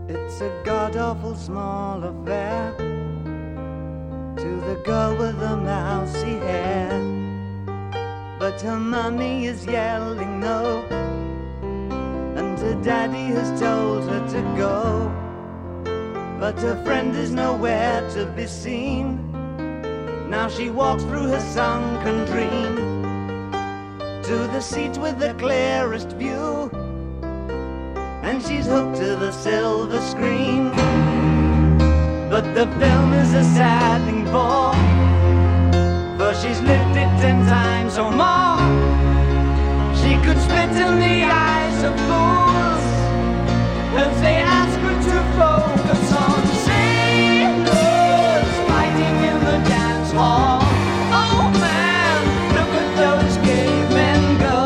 It's a god-awful small affair to the girl with the mousy hair, but her mummy is yelling no, and her daddy has told her to go. But her friend is nowhere to be seen. Now she walks through her sunken dream to the seat with the clearest view, and she's hooked to the silver screen. But the film is a sad thing for she's lived it 10 times or more. She could spit in the eyes of fools as they ask her to focus on sailors fighting in the dance hall. Oh man, look at those cavemen go.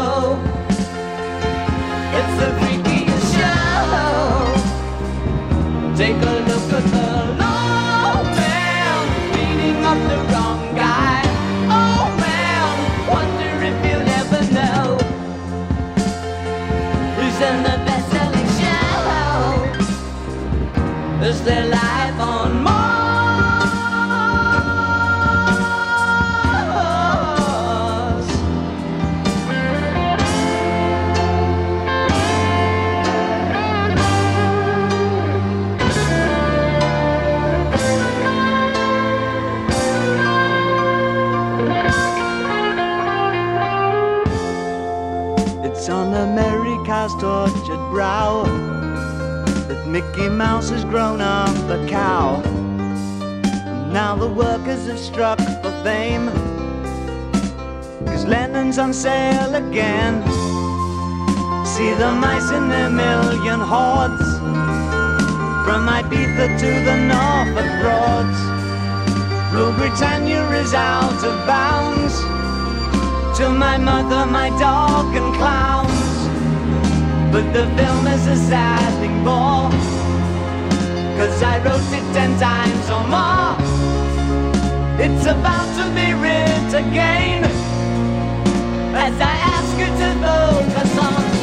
It's the freakiest show. Take a look at the low man beating up the wrong guy. Oh man, wonder if you'll ever know who's in the best-selling show. Is their life on Mars? It's on America's tortured brow that Mickey Mouse has grown up a cow. And now the workers have struck for fame, 'cause Lennon's on sale again. See the mice in their million hordes, from Ibiza to the Norfolk Broads. Rule Britannia is out of bounds, to my mother, my dog and clowns. But the film is a sad thing for, 'cause I wrote it 10 times or more. It's about to be writ again, as I ask you to focus on